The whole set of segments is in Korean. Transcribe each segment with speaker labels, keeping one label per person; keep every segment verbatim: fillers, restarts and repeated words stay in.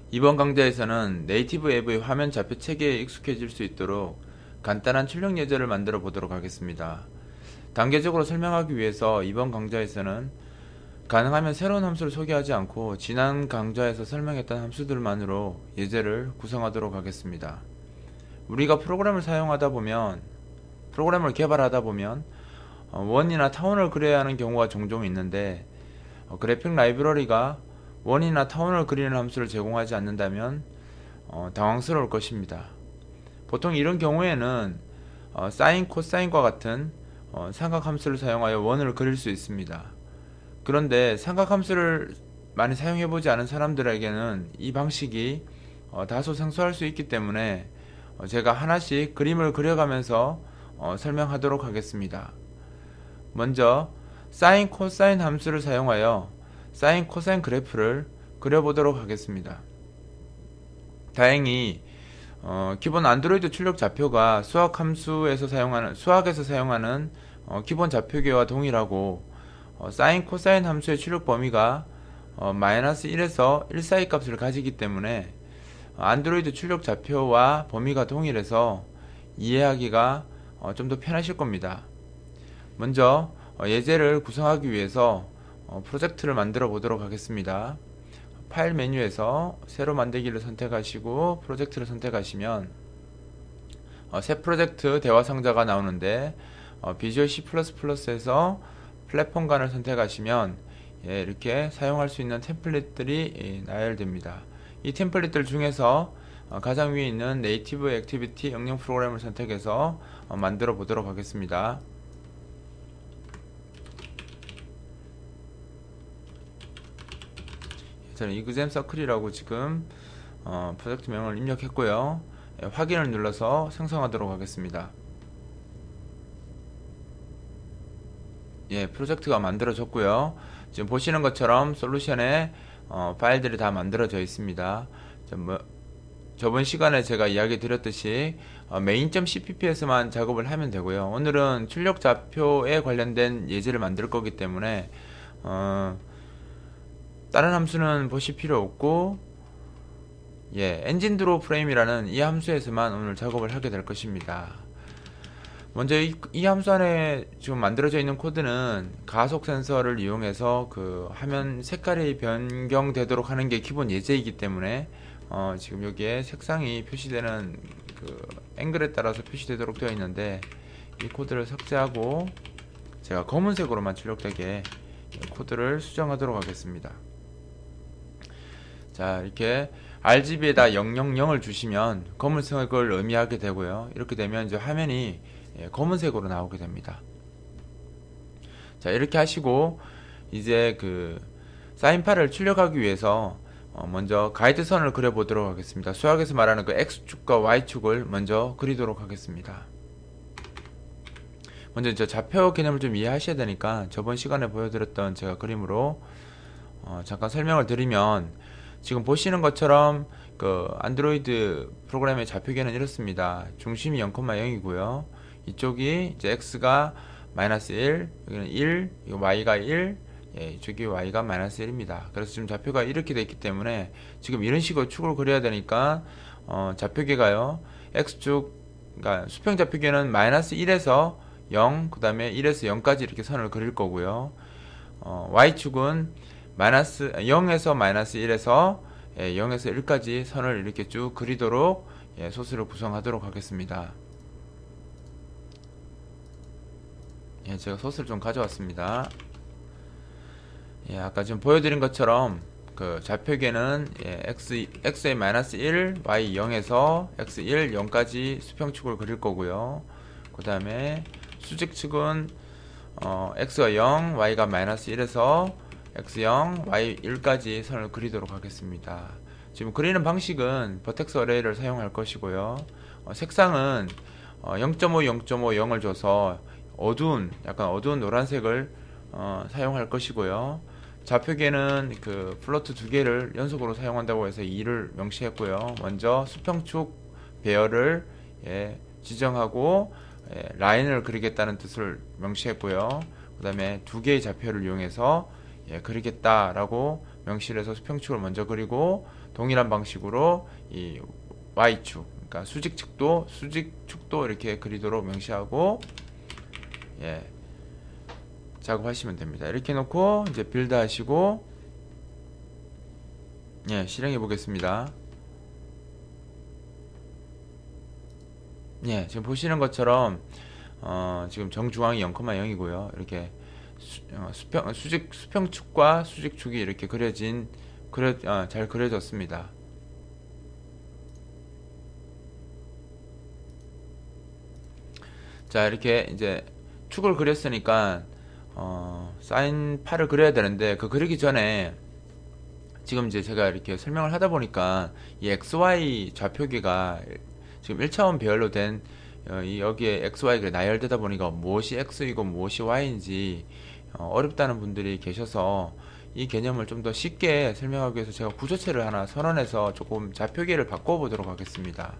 Speaker 1: 이번 강좌에서는 네이티브 앱의 화면 좌표 체계에 익숙해질 수 있도록 간단한 출력 예제를 만들어 보도록 하겠습니다. 단계적으로 설명하기 위해서 이번 강좌에서는 가능하면 새로운 함수를 소개하지 않고 지난 강좌에서 설명했던 함수들만으로 예제를 구성하도록 하겠습니다. 우리가 프로그램을 사용하다 보면, 프로그램을 개발하다 보면 원이나 타원을 그려야 하는 경우가 종종 있는데, 그래픽 라이브러리가 원이나 타원을 그리는 함수를 제공하지 않는다면 어, 당황스러울 것입니다. 보통 이런 경우에는 어, 사인, 코사인과 같은 어, 삼각함수를 사용하여 원을 그릴 수 있습니다. 그런데 삼각함수를 많이 사용해보지 않은 사람들에게는 이 방식이 어, 다소 생소할 수 있기 때문에 어, 제가 하나씩 그림을 그려가면서 어, 설명하도록 하겠습니다. 먼저 사인, 코사인 함수를 사용하여 사인, 코사인 그래프를 그려보도록 하겠습니다. 다행히 어, 기본 안드로이드 출력 좌표가 수학 함수에서 사용하는 수학에서 사용하는 어, 기본 좌표계와 동일하고 어, 사인, 코사인 함수의 출력 범위가 어, 마이너스 일에서 일 사이 값을 가지기 때문에 어, 안드로이드 출력 좌표와 범위가 동일해서 이해하기가 어, 좀 더 편하실 겁니다. 먼저 어, 예제를 구성하기 위해서 어, 프로젝트를 만들어 보도록 하겠습니다. 파일 메뉴에서 새로 만들기를 선택하시고 프로젝트를 선택하시면 어, 새 프로젝트 대화 상자가 나오는데 어, 비주얼 씨 플러스 플러스에서 플랫폼간을 선택하시면 예, 이렇게 사용할 수 있는 템플릿들이 예, 나열됩니다. 이 템플릿들 중에서 어, 가장 위에 있는 네이티브 액티비티 응용 프로그램을 선택해서 어, 만들어 보도록 하겠습니다. 저는 이그잼 서클이라고 지금 어, 프로젝트명을 입력했고요. 예, 확인을 눌러서 생성하도록 하겠습니다. 예, 프로젝트가 만들어졌고요. 지금 보시는 것처럼 솔루션에 어, 파일들이 다 만들어져 있습니다. 뭐, 저번 시간에 제가 이야기 드렸듯이 어, main.cpp에서만 작업을 하면 되고요. 오늘은 출력 좌표에 관련된 예제를 만들 거기 때문에 어, 다른 함수는 보실 필요 없고 예, 엔진 드로우 프레임이라는 이 함수에서만 오늘 작업을 하게 될 것입니다. 먼저 이, 이 함수 안에 지금 만들어져 있는 코드는 가속 센서를 이용해서 그 화면 색깔이 변경되도록 하는 게 기본 예제이기 때문에 어, 지금 여기에 색상이 표시되는 그 앵글에 따라서 표시되도록 되어 있는데 이 코드를 삭제하고 제가 검은색으로만 출력되게 코드를 수정하도록 하겠습니다. 자, 이렇게 알지비에다 영영영을 주시면 검은색을 의미하게 되고요. 이렇게 되면 이제 화면이 검은색으로 나오게 됩니다. 자, 이렇게 하시고 이제 그 사인파를 출력하기 위해서 먼저 가이드선을 그려보도록 하겠습니다. 수학에서 말하는 그 X축과 Y축을 먼저 그리도록 하겠습니다. 먼저 저 좌표 개념을 좀 이해하셔야 되니까 저번 시간에 보여드렸던 제가 그림으로 어 잠깐 설명을 드리면 지금 보시는 것처럼 그 안드로이드 프로그램의 좌표계는 이렇습니다. 중심이 영, 영이고요. 이쪽이 이제 x가 마이너스 일, 여기는 일, 이거 y가 일, 예, 이쪽이 y가 마이너스 일입니다. 그래서 지금 좌표가 이렇게 되어 있기 때문에 지금 이런 식으로 축을 그려야 되니까 어, 좌표계가요. x축, 그러니까 수평 좌표계는 마이너스 일에서 영, 그 다음에 일에서 영까지 이렇게 선을 그릴 거고요. 어, y축은 마이너스 영에서 마이너스 일에서 예, 영에서 일까지 선을 이렇게 쭉 그리도록 예, 소스를 구성하도록 하겠습니다. 예, 제가 소스를 좀 가져왔습니다. 예, 아까 지금 보여드린 것처럼 그 좌표계는 예, x, x의 마이너스 일, y 영에서 x 일, 영까지 수평축을 그릴 거고요. 그 다음에 수직축은 어, x가 영, y가 마이너스 일에서 x 영, y 일까지 선을 그리도록 하겠습니다. 지금 그리는 방식은 버텍스 어레이를 사용할 것이고요. 어, 색상은 어, 영 점 오, 영 점 오, 영을 줘서 어두운, 약간 어두운 노란색을 어, 사용할 것이고요. 좌표계는 그 플로트 두 개를 연속으로 사용한다고 해서 이를 명시했고요. 먼저 수평축 배열을 예, 지정하고 예, 라인을 그리겠다는 뜻을 명시했고요. 그 다음에 두 개의 좌표를 이용해서 예, 그리겠다라고 명시를 해서 수평축을 먼저 그리고 동일한 방식으로 이 Y축, 그러니까 수직축도 수직축도 이렇게 그리도록 명시하고 예, 작업하시면 됩니다. 이렇게 놓고 이제 빌드 하시고 예, 실행해 보겠습니다. 예, 지금 보시는 것처럼 어, 지금 정중앙이 영 점 영이고요. 이렇게 수, 어, 수평, 수직, 수평축과 수직축이 이렇게 그려진 그려, 어, 잘 그려졌습니다. 자, 이렇게 이제 축을 그렸으니까 어, 사인파를 그려야 되는데 그 그리기 전에 지금 이제 제가 이렇게 설명을 하다 보니까 이 엑스와이 좌표기가 지금 일 차원 배열로 된 어, 이 여기에 엑스와이가 나열되다 보니까 무엇이 X이고 무엇이 Y인지 어, 어렵다는 분들이 계셔서 이 개념을 좀 더 쉽게 설명하기 위해서 제가 구조체를 하나 선언해서 조금 좌표기를 바꿔보도록 하겠습니다.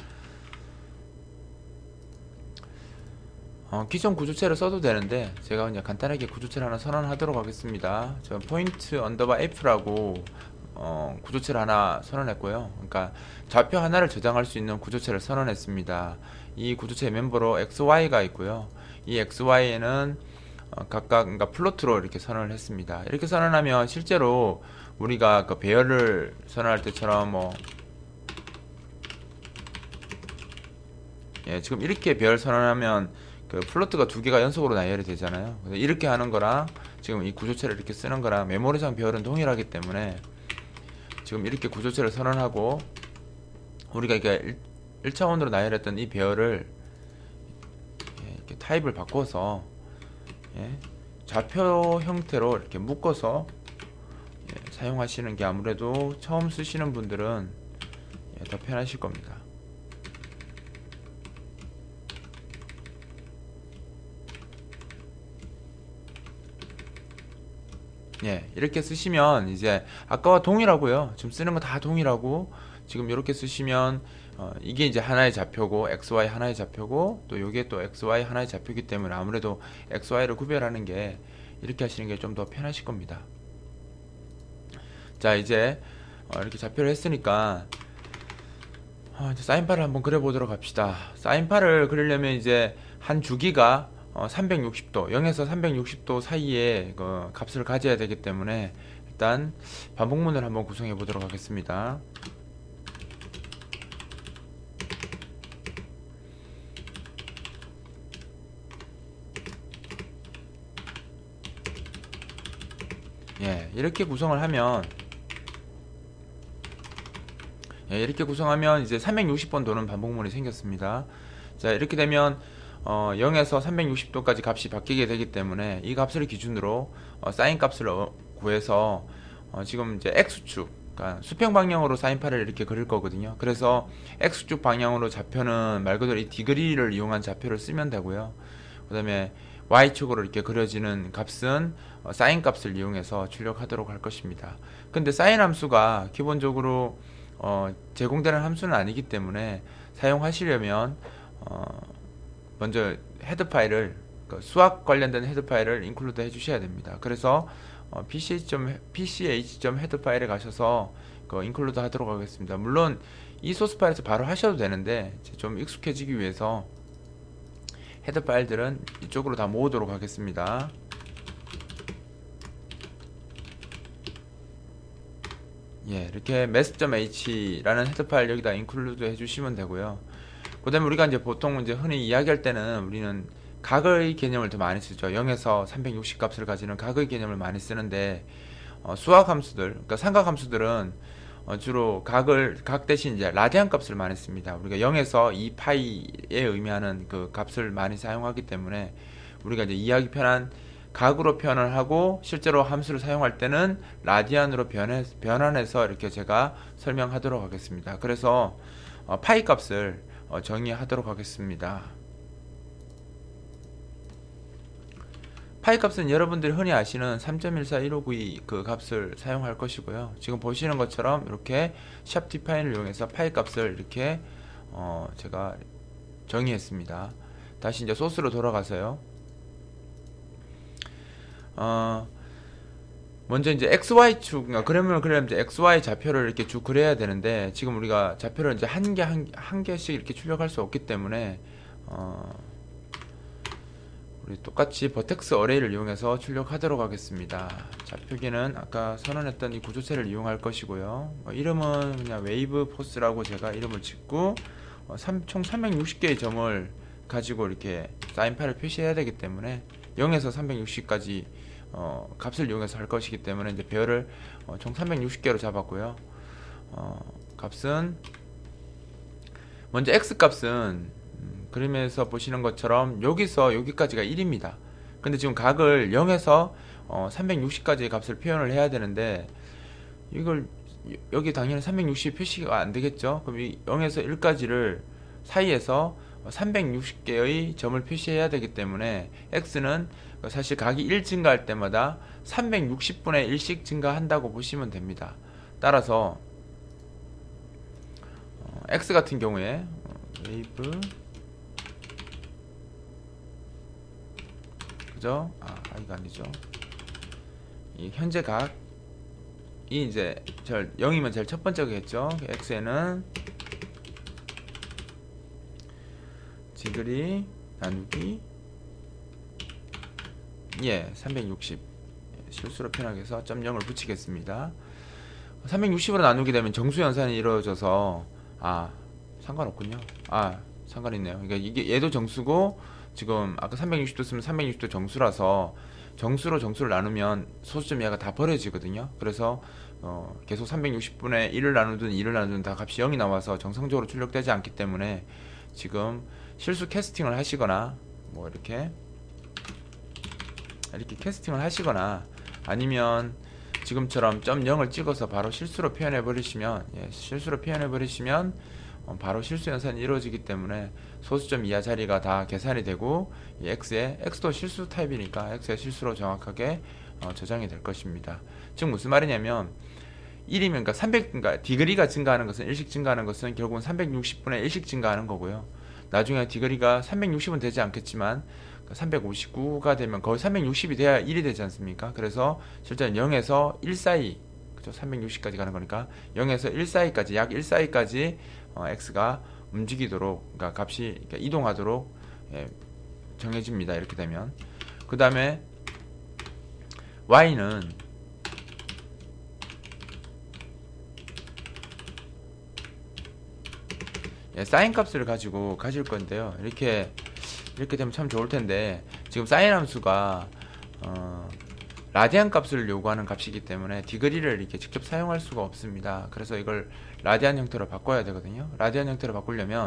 Speaker 1: 어, 기존 구조체를 써도 되는데 제가 그냥 간단하게 구조체를 하나 선언하도록 하겠습니다. 저 포인트 언더바 F라고 어, 구조체를 하나 선언했고요. 그러니까 좌표 하나를 저장할 수 있는 구조체를 선언했습니다. 이 구조체 멤버로 엑스와이가 있고요. 이 엑스와이에는 어, 각각 그러니까 플로트로 이렇게 선언을 했습니다. 이렇게 선언하면 실제로 우리가 그 배열을 선언할 때처럼 뭐 예, 지금 이렇게 배열 선언하면 그 플로트가 두 개가 연속으로 나열이 되잖아요. 이렇게 하는 거랑 지금 이 구조체를 이렇게 쓰는 거랑 메모리상 배열은 동일하기 때문에 지금 이렇게 구조체를 선언하고 우리가 이게 일 차원으로 나열했던 이 배열을 이렇게 타입을 바꿔서 예, 좌표 형태로 이렇게 묶어서 예, 사용하시는 게 아무래도 처음 쓰시는 분들은 예, 더 편하실 겁니다. 예, 이렇게 쓰시면 이제 아까와 동일하고요. 지금 쓰는 거 다 동일하고 지금 이렇게 쓰시면 어, 이게 이제 하나의 좌표고 엑스와이 하나의 좌표고 또 요게 또 엑스와이 하나의 좌표이기 때문에 아무래도 엑스와이를 구별하는 게 이렇게 하시는 게 좀 더 편하실 겁니다. 자, 이제 어, 이렇게 좌표를 했으니까 어, 이제 사인파를 한번 그려보도록 합시다. 사인파를 그리려면 이제 한 주기가 어, 삼백육십 도, 영에서 삼백육십 도 사이에 그 값을 가져야 되기 때문에 일단 반복문을 한번 구성해 보도록 하겠습니다. 예, 이렇게 구성을 하면 예, 이렇게 구성하면 이제 삼백육십 번 도는 반복문이 생겼습니다. 자, 이렇게 되면 어, 영에서 삼백육십 도까지 값이 바뀌게 되기 때문에 이 값을 기준으로 어, 사인 값을 어, 구해서 어, 지금 이제 X축, 그러니까 수평 방향으로 사인파를 이렇게 그릴 거거든요. 그래서 X축 방향으로 좌표는 말 그대로 이 디그리를 이용한 좌표를 쓰면 되고요. 그 다음에 Y축으로 이렇게 그려지는 값은 어, 사인 값을 이용해서 출력하도록 할 것입니다. 근데 사인 함수가 기본적으로 어, 제공되는 함수는 아니기 때문에 사용하시려면 어, 먼저 헤드 파일을 그 수학 관련된 헤드 파일을 인클루드 해주셔야 됩니다. 그래서 어, pch.head 파일에 가셔서 그 인클루드 하도록 하겠습니다. 물론 이 소스 파일에서 바로 하셔도 되는데 좀 익숙해지기 위해서 헤드 파일들은 이쪽으로 다 모으도록 하겠습니다. 예, 이렇게 math.h라는 헤드 파일 여기다 인클루드 해주시면 되고요. 그 다음에 우리가 이제 보통 이제 흔히 이야기할 때는 우리는 각의 개념을 더 많이 쓰죠. 영에서 삼백육십 값을 가지는 각의 개념을 많이 쓰는데 어, 수학 함수들, 그러니까 삼각 함수들은 어, 주로 각을 각 대신 이제 라디안 값을 많이 씁니다. 우리가 영에서 이 파이에 의미하는 그 값을 많이 사용하기 때문에 우리가 이제 이해하기 편한 각으로 표현을 하고 실제로 함수를 사용할 때는 라디안으로 변해, 변환해서 이렇게 제가 설명하도록 하겠습니다. 그래서 어, 파이 값을 어, 정의하도록 하겠습니다. 파이 값은 여러분들이 흔히 아시는 삼 점 일사일오구이 그 값을 사용할 것이고요. 지금 보시는 것처럼 이렇게 샵 디파인을 이용해서 파이 값을 이렇게 어, 제가 정의했습니다. 다시 이제 소스로 돌아가서요. 어, 먼저 이제 엑스와이축, 그러면 그러면 이제 엑스와이 좌표를 이렇게 쭉 그려야 되는데, 지금 우리가 좌표를 이제 한 개, 한, 한 개씩 이렇게 출력할 수 없기 때문에, 어, 우리 똑같이 버텍스 어레이를 이용해서 출력하도록 하겠습니다. 좌표기는 아까 선언했던 이 구조체를 이용할 것이고요. 어, 이름은 그냥 웨이브 포스라고 제가 이름을 짓고, 어, 삼, 총 삼백육십 개의 점을 가지고 이렇게 사인파를 표시해야 되기 때문에 영에서 삼백육십까지 어, 값을 이용해서 할 것이기 때문에 이제 배열을 어, 총 삼백육십 개로 잡았고요. 어, 값은 먼저 x 값은 음, 그림에서 보시는 것처럼 여기서 여기까지가 일입니다. 근데 지금 각을 영에서 어, 삼백육십까지의 값을 표현을 해야 되는데, 이걸 여기 당연히 삼백육십 표시가 안 되겠죠. 그럼 이 영에서 일까지를 사이에서 삼백육십 개의 점을 표시해야 되기 때문에 x는 사실 각이 일 증가할 때마다 삼백육십 분의 일씩 증가한다고 보시면 됩니다. 따라서 어, x 같은 경우에 어, 웨이브 그죠? 아 이거 아니죠. 이 현재 각이 이제 절 영이면 제일 첫 번째겠죠. x에는 디그리 나누기 예 삼백육십, 실수로 표현하기 위해서 점 영을 붙이겠습니다. 삼백육십으로 나누게 되면 정수연산이 이루어져서 아 상관없군요. 아 상관있네요. 그러니까 이게 얘도 정수고, 지금 아까 삼백육십도 쓰면 삼백육십도 정수라서 정수로 정수를 나누면 소수점 얘가 다 버려지거든요. 그래서 어, 계속 삼백육십 분의 일을 나누든 이를 나누든 다 값이 영이 나와서 정상적으로 출력되지 않기 때문에 지금 실수 캐스팅을 하시거나 뭐 이렇게 이렇게 캐스팅을 하시거나 아니면 지금처럼 점 영을 찍어서 바로 실수로 표현해 버리시면 예, 실수로 표현해 버리시면 어, 바로 실수 연산이 이루어지기 때문에 소수점 이하 자리가 다 계산이 되고, 이 x의 x도 실수 타입이니까 x의 실수로 정확하게 어, 저장이 될 것입니다. 즉 무슨 말이냐면 일이면 그러니까 삼백, 그러니까 디그리가 증가하는 것은 일씩 증가하는 것은 결국은 삼백육십 분의 일씩 증가하는 거고요. 나중에 디그리가 삼백육십은 되지 않겠지만 삼백오십구가 되면 거의 삼백육십이 돼야 일이 되지 않습니까? 그래서 실제는 영에서 일 사이, 그죠? 삼백육십까지 가는 거니까 영에서 일 사이까지, 약 일 사이까지 어, x가 움직이도록, 그러니까 값이 그러니까 이동하도록 예, 정해집니다. 이렇게 되면 그 다음에 y는 예, 사인 값을 가지고 가질 건데요. 이렇게 이렇게 되면 참 좋을 텐데, 지금 사인 함수가 어, 라디안 값을 요구하는 값이기 때문에 디그리를 이렇게 직접 사용할 수가 없습니다. 그래서 이걸 라디안 형태로 바꿔야 되거든요. 라디안 형태로 바꾸려면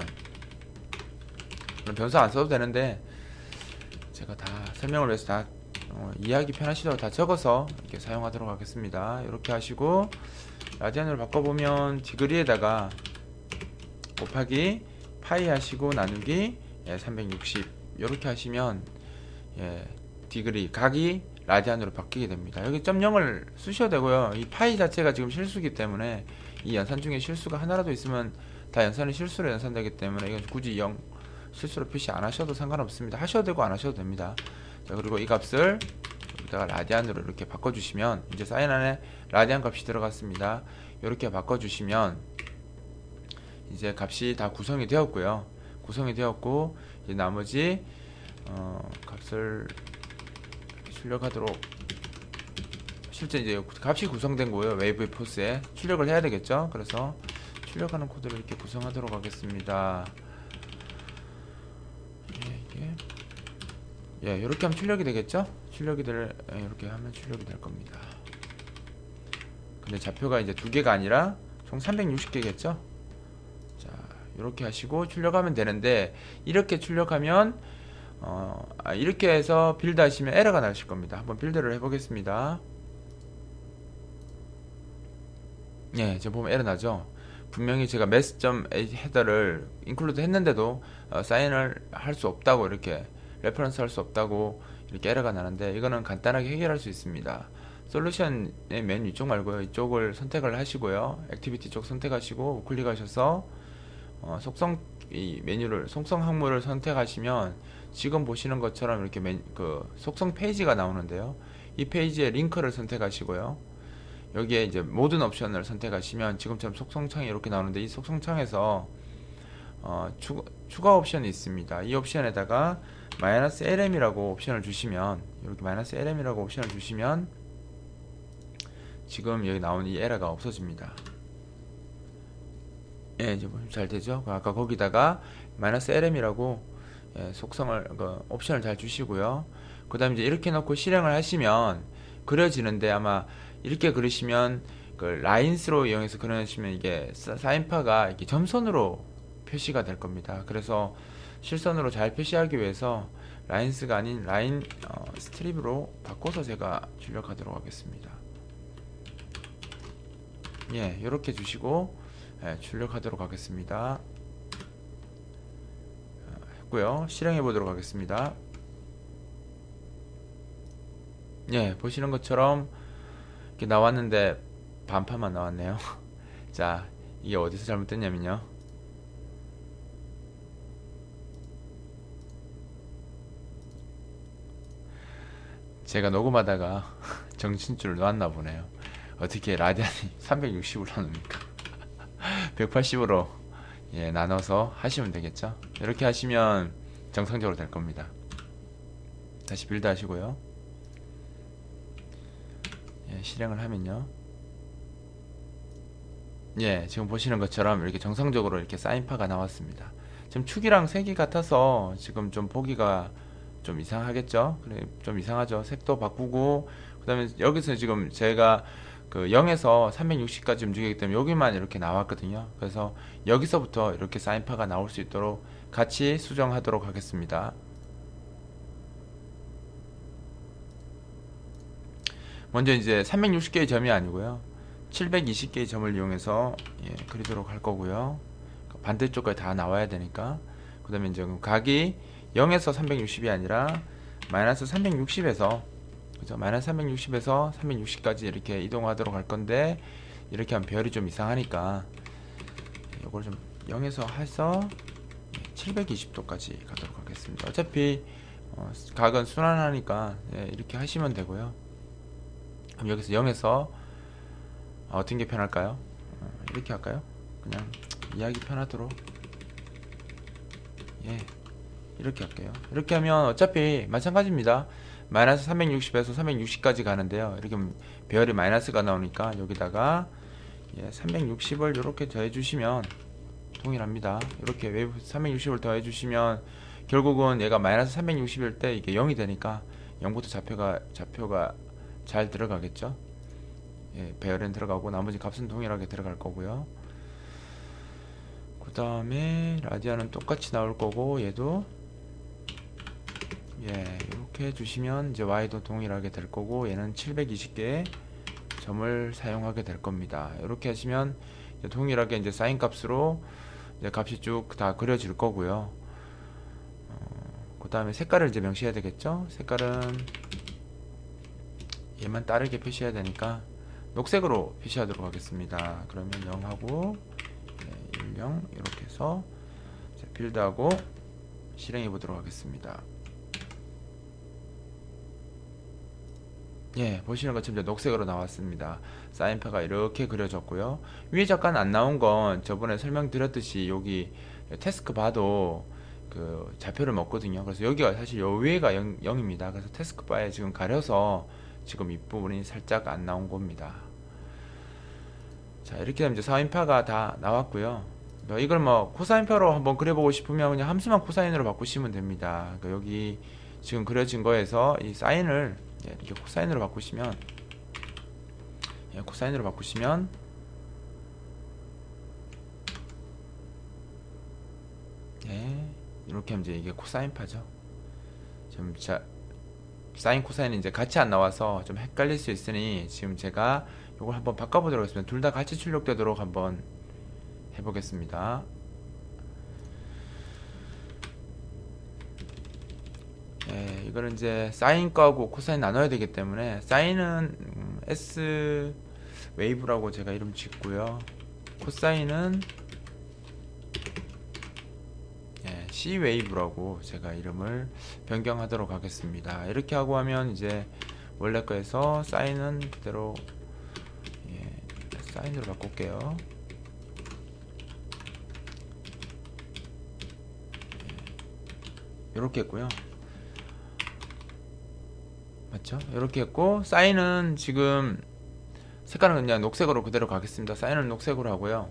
Speaker 1: 변수 안 써도 되는데, 제가 다 설명을 위해서 다 어, 이해하기 편하시도록 다 적어서 이렇게 사용하도록 하겠습니다. 이렇게 하시고 라디안으로 바꿔보면 디그리에다가 곱하기 파이 하시고 나누기 예, 삼백육십 이렇게 하시면 예, 디그리 각이 라디안으로 바뀌게 됩니다. 여기 점 영을 쓰셔도 되고요. 이 파이 자체가 지금 실수기 때문에 이 연산 중에 실수가 하나라도 있으면 다 연산이 실수로 연산되기 때문에 이건 굳이 영 실수로 표시 안 하셔도 상관없습니다. 하셔도 되고 안 하셔도 됩니다. 자, 그리고 이 값을 여기다가 라디안으로 이렇게 바꿔주시면 이제 사인 안에 라디안 값이 들어갔습니다. 이렇게 바꿔주시면 이제 값이 다 구성이 되었고요. 구성이 되었고 이제 나머지 어, 값을 출력하도록, 실제 이제 값이 구성된 거예요. 웨이브 포스에 출력을 해야 되겠죠. 그래서 출력하는 코드를 이렇게 구성하도록 하겠습니다. 예, 이게 예, 이렇게 하면 출력이 되겠죠. 출력이 될 예, 이렇게 하면 출력이 될 겁니다. 근데 좌표가 이제 두 개가 아니라 총 삼백육십 개겠죠. 자, 이렇게 하시고 출력하면 되는데, 이렇게 출력하면 어, 아, 이렇게 해서 빌드 하시면 에러가 나실 겁니다. 한번 빌드를 해보겠습니다. 예, 지금 보면 에러 나죠. 분명히 제가 mass.헤더를 인클루드 했는데도 어, 사인을 할 수 없다고, 이렇게 레퍼런스 할 수 없다고 이렇게 에러가 나는데, 이거는 간단하게 해결할 수 있습니다. 솔루션의 메뉴 이쪽 말고요, 이쪽을 선택을 하시고요, 액티비티 쪽 선택하시고 우클릭하셔서 어, 속성 이 메뉴를 속성 항목을 선택하시면 지금 보시는 것처럼 이렇게 메, 그 속성 페이지가 나오는데요. 이 페이지의 링크를 선택하시고요. 여기에 이제 모든 옵션을 선택하시면 지금처럼 속성창이 이렇게 나오는데, 이 속성창에서 어, 추가, 추가 옵션이 있습니다. 이 옵션에다가 마이너스 엘엠이라고 옵션을 주시면, 이렇게 마이너스 엘엠이라고 옵션을 주시면 지금 여기 나온 이 에러가 없어집니다. 예, 이제 잘 되죠? 아까 거기다가 마이너스 엘엠이라고 예, 속성을, 그 옵션을 잘 주시고요. 그 다음에 이제 이렇게 놓고 실행을 하시면 그려지는데, 아마 이렇게 그리시면 그 라인스로 이용해서 그려내시면 이게 사인파가 이렇게 점선으로 표시가 될 겁니다. 그래서 실선으로 잘 표시하기 위해서 라인스가 아닌 라인 어, 스트립으로 바꿔서 제가 출력하도록 하겠습니다. 예, 이렇게 주시고 예, 출력하도록 하겠습니다. 했고요. 실행해 보도록 하겠습니다. 예, 보시는 것처럼 이렇게 나왔는데 반파만 나왔네요. 자, 이게 어디서 잘못됐냐면요, 제가 녹음하다가 정신줄을 놨나 보네요. 어떻게 라디안이 삼백육십으로 나눕니까? 백팔십으로 예, 나눠서 하시면 되겠죠. 이렇게 하시면 정상적으로 될 겁니다. 다시 빌드 하시고요. 예, 실행을 하면요, 예, 지금 보시는 것처럼 이렇게 정상적으로 이렇게 사인파가 나왔습니다. 지금 축이랑 색이 같아서 지금 좀 보기가 좀 이상하겠죠. 그래, 좀 이상하죠. 색도 바꾸고, 그 다음에 여기서 지금 제가 그 영에서 삼백육십까지 움직이기 때문에 여기만 이렇게 나왔거든요. 그래서 여기서부터 이렇게 사인파가 나올 수 있도록 같이 수정하도록 하겠습니다. 먼저 이제 삼백육십 개의 점이 아니고요, 칠백이십 개의 점을 이용해서 예, 그리도록 할 거고요. 반대쪽까지 다 나와야 되니까. 그 다음에 이제 각이 영에서 삼백육십이 아니라 마이너스 삼백육십에서, 그죠? 마이너스 삼백육십에서 삼백육십까지 이렇게 이동하도록 할 건데, 이렇게 하면 별이 좀 이상하니까 이걸 좀 영에서 해서 칠백이십 도까지 가도록 하겠습니다. 어차피 어, 각은 순환하니까 예, 이렇게 하시면 되고요. 그럼 여기서 영에서 어, 어떤 게 편할까요? 어, 이렇게 할까요? 그냥 이해하기 편하도록 예, 이렇게 할게요. 이렇게 하면 어차피 마찬가지입니다. 마이너스 삼백육십에서 삼백육십까지 가는데요, 이렇게 하면 배열이 마이너스가 나오니까 여기다가 예, 삼백육십을 이렇게 더해 주시면 동일합니다. 이렇게 웨이브 삼백육십을 더해 주시면 결국은 얘가 마이너스 삼백육십일 때 이게 영이 되니까 영부터 좌표가 좌표가 잘 들어가겠죠. 예, 배열은 들어가고 나머지 값은 동일하게 들어갈 거고요. 그 다음에 라디안은 똑같이 나올 거고, 얘도 예, 이렇게 해주시면 이제 Y도 동일하게 될 거고, 얘는 칠백이십 개의 점을 사용하게 될 겁니다. 이렇게 하시면 이제 동일하게 이제 사인 값으로 이제 값이 쭉 다 그려질 거고요. 어, 그 다음에 색깔을 이제 명시해야 되겠죠. 색깔은 얘만 다르게 표시해야 되니까 녹색으로 표시하도록 하겠습니다. 그러면 영하고 네, 일, 영 이렇게 해서 빌드하고 실행해 보도록 하겠습니다. 예, 보시는 것처럼 이제 녹색으로 나왔습니다. 사인파가 이렇게 그려졌고요. 위에 잠깐 안 나온 건 저번에 설명드렸듯이 여기 태스크 바도 그 좌표를 먹거든요. 그래서 여기가 사실 요 위에가 영, 영입니다. 그래서 태스크 바에 지금 가려서 지금 이 부분이 살짝 안 나온 겁니다. 자, 이렇게 되면 이제 사인파가 다 나왔고요. 이걸 뭐 코사인파로 한번 그려보고 싶으면 그냥 함수만 코사인으로 바꾸시면 됩니다. 그러니까 여기 지금 그려진 거에서 이 사인을 이렇게 코사인으로 바꾸시면 예, 코사인으로 바꾸시면 예, 이렇게 하면 이제 이게 코사인파죠. 좀 자, 사인 코사인은 이제 같이 안 나와서 좀 헷갈릴 수 있으니 지금 제가 이걸 한번 바꿔보도록 하겠습니다. 둘 다 같이 출력되도록 한번 해보겠습니다. 예, 이거는 이제 사인 거하고 코사인 나눠야 되기 때문에 사인은 음, S 웨이브라고 제가 이름 짓고요. 코사인은 예, C 웨이브라고 제가 이름을 변경하도록 하겠습니다. 이렇게 하고 하면 이제 원래 거에서 사인은 그대로 예, 사인으로 바꿀게요. 이렇게 했고요. 맞죠? 이렇게 했고, 사인은 지금 색깔은 그냥 녹색으로 그대로 가겠습니다. 사인은 녹색으로 하고요.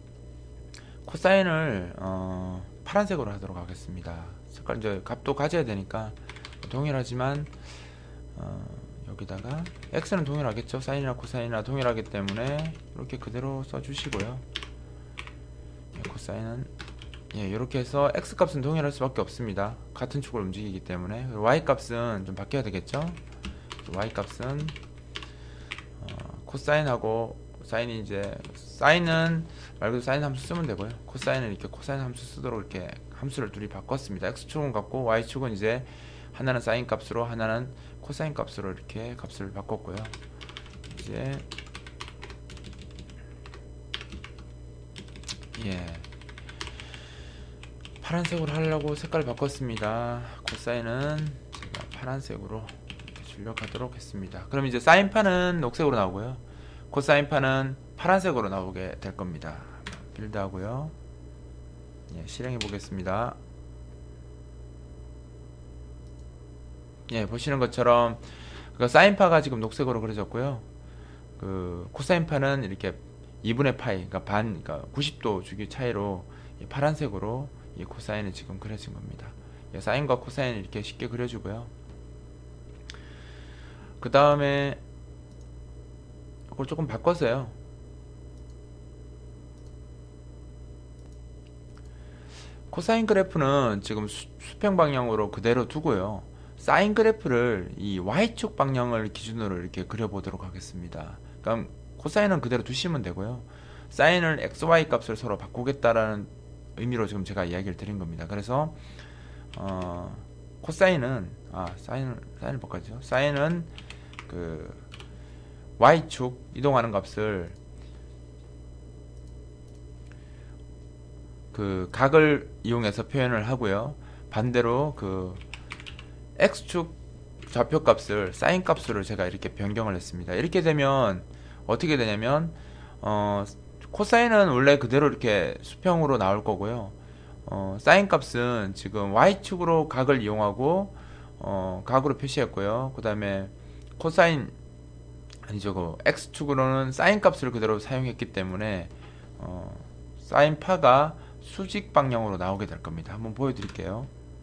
Speaker 1: 코사인을 어, 파란색으로 하도록 하겠습니다. 색깔 이제 값도 가져야 되니까 동일하지만 어, 여기다가 x는 동일하겠죠. 사인이나 코사인이나 동일하기 때문에 이렇게 그대로 써주시고요. 예, 코사인은 예, 이렇게 해서 x 값은 동일할 수밖에 없습니다. 같은 축을 움직이기 때문에. y 값은 좀 바뀌어야 되겠죠. y 값은 어, 코사인하고 사인이 이제 사인은 말 그대로 사인 함수 쓰면 되고요. 코사인은 이렇게 코사인 함수 쓰도록 이렇게 함수를 둘이 바꿨습니다. x축은 같고 y축은 이제 하나는 사인 값으로 하나는 코사인 값으로 이렇게 값을 바꿨고요. 이제 예 파란색으로 하려고 색깔을 바꿨습니다. 코사인은 제가 파란색으로 이렇게 출력하도록 했습니다. 그럼 이제 사인판은 녹색으로 나오고요. 코사인판은 파란색으로 나오게 될 겁니다. 빌드 하고요. 예, 실행해 보겠습니다. 예, 보시는 것처럼 그 사인파가 지금 녹색으로 그려졌고요. 그 코사인파는 이렇게 이분의 파이, 그러니까 반, 그러니까 구십 도 주기 차이로 파란색으로 이 코사인이 지금 그려진 겁니다. 예, 사인과 코사인을 이렇게 쉽게 그려주고요. 그 다음에 이걸 조금 바꿨어요. 코사인 그래프는 지금 수, 수평 방향으로 그대로 두고요. 사인 그래프를 이 y축 방향을 기준으로 이렇게 그려보도록 하겠습니다. 그럼 코사인은 그대로 두시면 되고요. 사인을 xy 값을 서로 바꾸겠다라는 의미로 지금 제가 이야기를 드린 겁니다. 그래서 어, 코사인은 아 사인을 사인을 바꿔죠. 사인은 그 y축 이동하는 값을 그 각을 이용해서 표현을 하고요. 반대로 그 x축 좌표값을 사인 값으로 제가 이렇게 변경을 했습니다. 이렇게 되면 어떻게 되냐면 어, 코사인은 원래 그대로 이렇게 수평으로 나올 거고요. 어, 사인 값은 지금 y축으로 각을 이용하고 어, 각으로 표시했고요. 그 다음에 코사인 아니죠. 그 x축으로는 사인 값을 그대로 사용했기 때문에 어, 사인 파가 수직 방향으로 나오게 될 겁니다. 한번 보여드릴게요.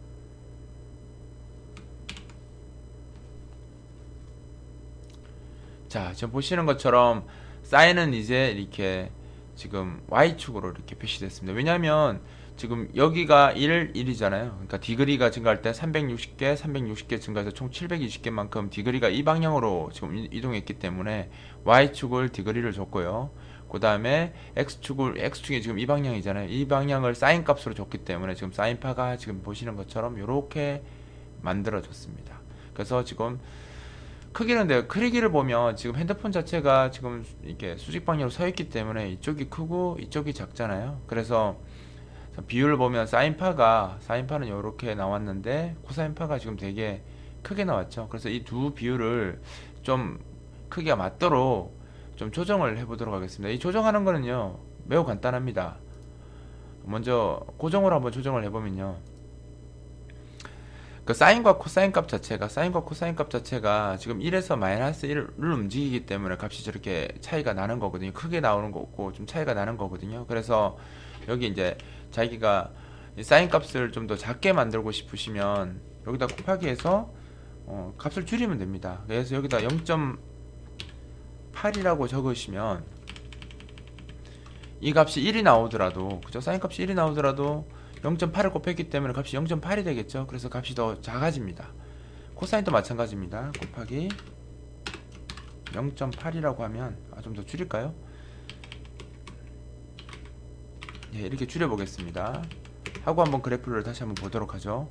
Speaker 1: 자, 지금 보시는 것처럼 사인은 이제 이렇게 지금 y축으로 이렇게 표시됐습니다. 왜냐하면 지금 여기가 일, 일이잖아요. 그러니까 디그리가 증가할 때 삼백육십 개, 삼백육십 개 증가해서 총 칠백이십 개만큼 디그리가 이 방향으로 지금 이동했기 때문에 y축을 디그리를 줬고요. 그 다음에 x축을 x축이 지금 이 방향이잖아요. 이 방향을 사인 값으로 줬기 때문에 지금 사인파가 지금 보시는 것처럼 이렇게 만들어졌습니다. 그래서 지금 크기는 데 크기를 보면 지금 핸드폰 자체가 지금 이렇게 수직 방향으로 서 있기 때문에 이쪽이 크고 이쪽이 작잖아요. 그래서 비율을 보면 사인파가 사인파는 이렇게 나왔는데 코사인파가 지금 되게 크게 나왔죠. 그래서 이 두 비율을 좀 크기가 맞도록 좀 조정을 해보도록 하겠습니다. 이 조정하는 거는요 매우 간단합니다. 먼저 고정으로 한번 조정을 해보면요, 그 사인과 코사인 값 자체가 사인과 코사인 값 자체가 지금 일에서 마이너스 일을 움직이기 때문에 값이 저렇게 차이가 나는 거거든요. 크게 나오는 거고 좀 차이가 나는 거거든요. 그래서 여기 이제 자기가 사인 값을 좀 더 작게 만들고 싶으시면 여기다 곱하기 해서 어, 값을 줄이면 됩니다. 그래서 여기다 영 점 팔이라고 적으시면 이 값이 일이 나오더라도, 그죠? 사인 값이 일이 나오더라도 영 점 팔을 곱했기 때문에 값이 영 점 팔이 되겠죠. 그래서 값이 더 작아집니다. 코사인도 마찬가지입니다. 곱하기 영 점 팔이라고 하면 아, 좀 더 줄일까요? 예, 이렇게 줄여보겠습니다. 하고 한번 그래프를 다시 한번 보도록 하죠.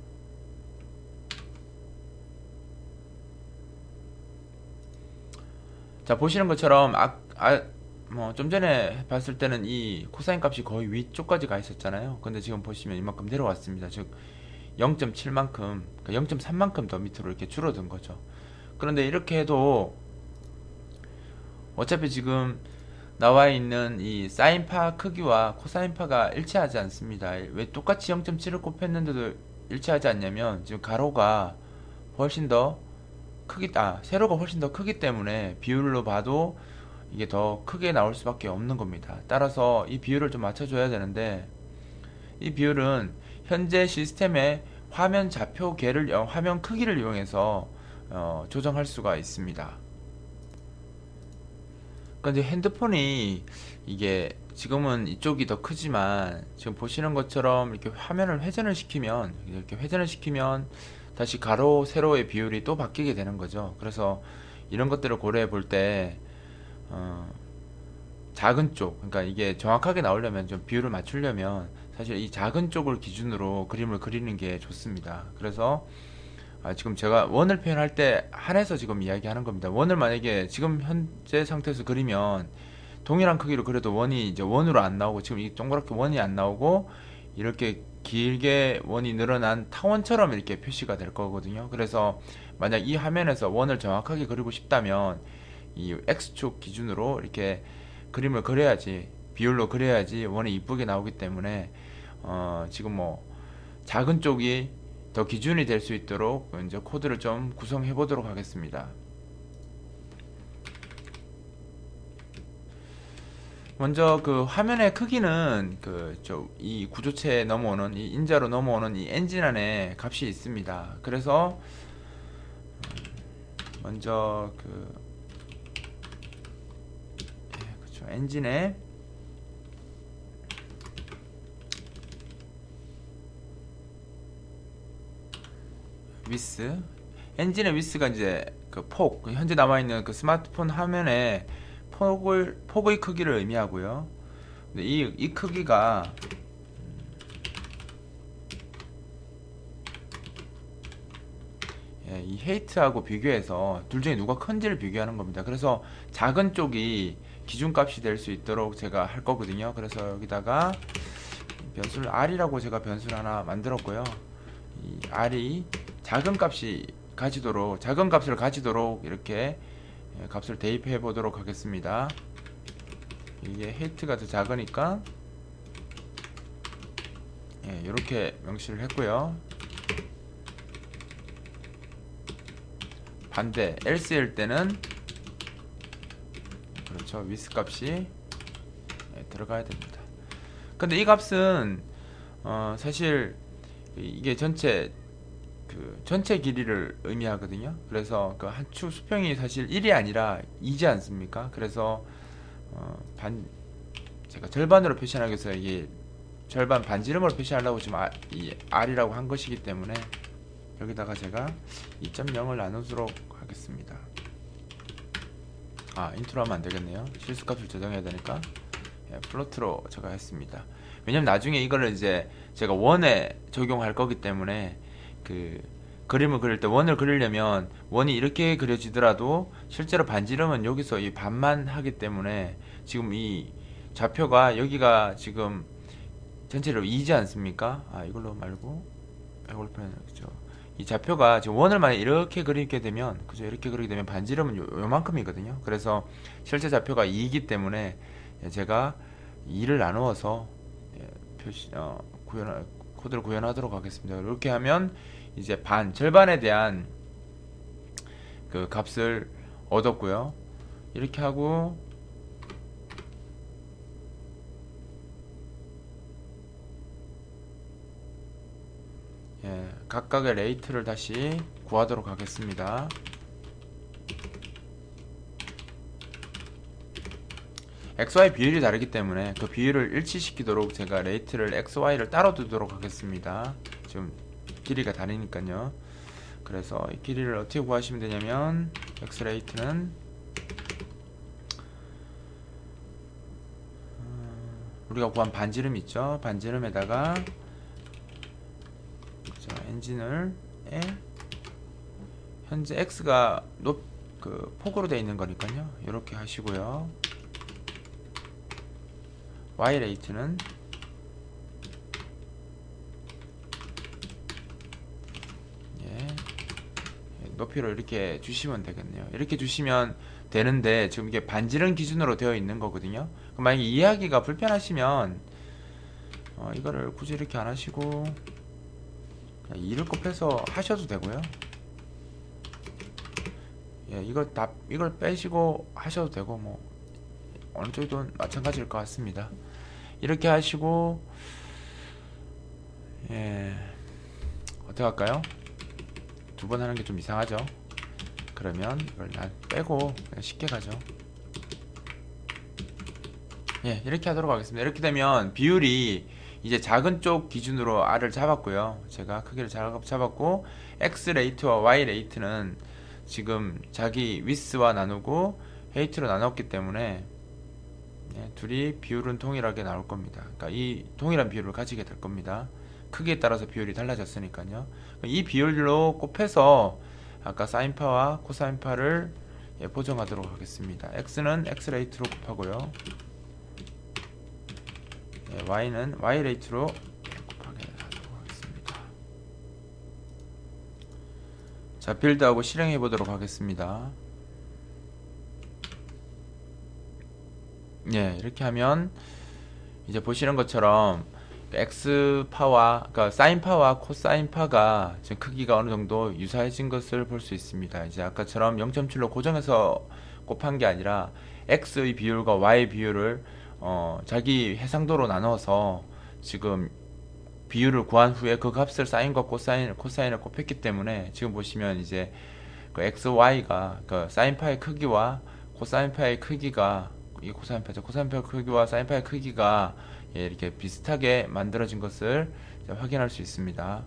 Speaker 1: 자, 보시는 것처럼 아, 아, 뭐 좀 전에 봤을 때는 이 코사인 값이 거의 위쪽까지 가 있었잖아요. 근데 지금 보시면 이만큼 내려왔습니다. 즉 영 점 칠만큼, 그러니까 영 점 삼만큼 더 밑으로 이렇게 줄어든 거죠. 그런데 이렇게 해도 어차피 지금 나와 있는 이 사인파 크기와 코사인파가 일치하지 않습니다. 왜 똑같이 영 점 칠을 곱했는데도 일치하지 않냐면 지금 가로가 훨씬 더 크기, 아, 세로가 훨씬 더 크기 때문에 비율로 봐도 이게 더 크게 나올 수밖에 없는 겁니다. 따라서 이 비율을 좀 맞춰줘야 되는데 이 비율은 현재 시스템의 화면 좌표계를, 어, 화면 크기를 이용해서 어, 조정할 수가 있습니다. 근데 핸드폰이 이게 지금은 이쪽이 더 크지만 지금 보시는 것처럼 이렇게 화면을 회전을 시키면 이렇게 회전을 시키면 다시 가로 세로의 비율이 또 바뀌게 되는 거죠. 그래서 이런 것들을 고려해 볼 때 어, 작은 쪽, 그러니까 이게 정확하게 나오려면 좀 비율을 맞추려면 사실 이 작은 쪽을 기준으로 그림을 그리는 게 좋습니다. 그래서 아, 지금 제가 원을 표현할 때 한해서 지금 이야기하는 겁니다. 원을 만약에 지금 현재 상태에서 그리면 동일한 크기로 그려도 원이 이제 원으로 안 나오고 지금 이 동그랗게 원이 안 나오고 이렇게 길게 원이 늘어난 타원처럼 이렇게 표시가 될 거거든요. 그래서 만약 이 화면에서 원을 정확하게 그리고 싶다면 이 X축 기준으로 이렇게 그림을 그려야지, 비율로 그려야지 원이 이쁘게 나오기 때문에 어, 지금 뭐 작은 쪽이 더 기준이 될 수 있도록 이제 코드를 좀 구성해 보도록 하겠습니다. 먼저 그 화면의 크기는 그 저 이 구조체에 넘어오는 이 인자로 넘어오는 이 엔진 안에 값이 있습니다. 그래서 먼저 그 예, 그렇죠. 엔진에 위스, 엔진의 위스가 이제 그 폭, 현재 남아있는 그 스마트폰 화면에 폭을, 폭의 크기를 의미하고요. 근데 이, 이 크기가 예, 이 헤이트하고 비교해서 둘 중에 누가 큰지를 비교하는 겁니다. 그래서 작은 쪽이 기준값이 될 수 있도록 제가 할 거거든요. 그래서 여기다가 변수를 R이라고 제가 변수를 하나 만들었고요. 이 R이 작은 값이 가지도록, 작은 값을 가지도록 이렇게 값을 대입해 보도록 하겠습니다. 이게 헤이트가 더 작으니까 예, 이렇게 명시를 했고요. 반대 else일 때는 그렇죠, 위스 값이 예, 들어가야 됩니다. 근데 이 값은 어, 사실 이게 전체 그 전체 길이를 의미하거든요. 그래서 그 한 축 수평이 사실 일이 아니라 이지 않습니까? 그래서 어, 반 제가 절반으로 표시하기 위해서 이게 절반 반지름으로 표시하려고 지금 아, 이 R이라고 한 것이기 때문에 여기다가 제가 이 점 영을 나누도록 하겠습니다. 아, 인트로 하면 안 되겠네요. 실수값을 저장해야 되니까 예, 플로트로 제가 했습니다. 왜냐면 나중에 이거를 이제 제가 원에 적용할 거기 때문에 그 그림을 그릴 때 원을 그리려면 원이 이렇게 그려지더라도 실제로 반지름은 여기서 이 반만 하기 때문에 지금 이 좌표가 여기가 지금 전체로 이지 않습니까? 아, 이걸로 말고 이걸로 표현하겠죠. 이 좌표가 지금 원을 만약 이렇게 그리게 되면, 그죠? 이렇게 그리게 되면 반지름은 요, 요만큼이거든요. 그래서 실제 좌표가 이이기 때문에 제가 이를 나누어서 표시, 어, 구현, 코드를 구현하도록 하겠습니다. 이렇게 하면 이제 반, 절반에 대한 그 값을 얻었고요. 이렇게 하고 예, 각각의 레이트를 다시 구하도록 하겠습니다. 엑스와이 비율이 다르기 때문에 그 비율을 일치시키도록 제가 레이트를 엑스와이를 따로 두도록 하겠습니다. 지금 길이가 다르니까요. 그래서 이 길이를 어떻게 구하시면 되냐면 x 레이트는 우리가 구한 반지름 있죠. 반지름에다가 그죠, 엔진을 에 현재 x가 높, 그 폭으로 되어 있는 거니까요. 이렇게 하시고요. y 레이트는 높이로 이렇게 주시면 되겠네요. 이렇게 주시면 되는데 지금 이게 반지름 기준으로 되어 있는 거거든요. 그럼 만약에 이해하기가 불편하시면 어, 이거를 굳이 이렇게 안 하시고 그냥 이를 곱해서 하셔도 되고요. 예, 이걸 다 이걸 빼시고 하셔도 되고 뭐 어느 쪽이든 마찬가지일 것 같습니다. 이렇게 하시고 예, 어떻게 할까요? 두 번 하는 게 좀 이상하죠. 그러면 이걸 다 빼고 그냥 쉽게 가죠. 예, 이렇게 하도록 하겠습니다. 이렇게 되면 비율이 이제 작은 쪽 기준으로 R을 잡았고요. 제가 크기를 잡았고 X 레이트와 Y 레이트는 지금 자기 위스와 나누고 헤이트로 나눴기 때문에 예, 둘이 비율은 동일하게 나올 겁니다. 그러니까 이 동일한 비율을 가지게 될 겁니다. 크기에 따라서 비율이 달라졌으니까요. 이 비율로 곱해서 아까 사인파와 코사인파를 예, 보정하도록 하겠습니다. X는 X 레이트로 곱하고요. 예, Y는 Y 레이트로 곱하게 하도록 하겠습니다. 자, 빌드하고 실행해 보도록 하겠습니다. 예, 이렇게 하면 이제 보시는 것처럼 X파와 그러니까 사인파와 코사인파가 지금 크기가 어느 정도 유사해진 것을 볼 수 있습니다. 이제 아까처럼 영 점 칠로 고정해서 곱한 게 아니라 X의 비율과 Y 비율을 어, 자기 해상도로 나눠서 지금 비율을 구한 후에 그 값을 사인과 코사인, 코사인을 곱했기 때문에 지금 보시면 이제 그 X, Y가 그 사인파의 크기와 코사인파의 크기가 이 코사인파죠. 코사인파 크기와 사인파의 크기가 예, 이렇게 비슷하게 만들어진 것을 확인할 수 있습니다.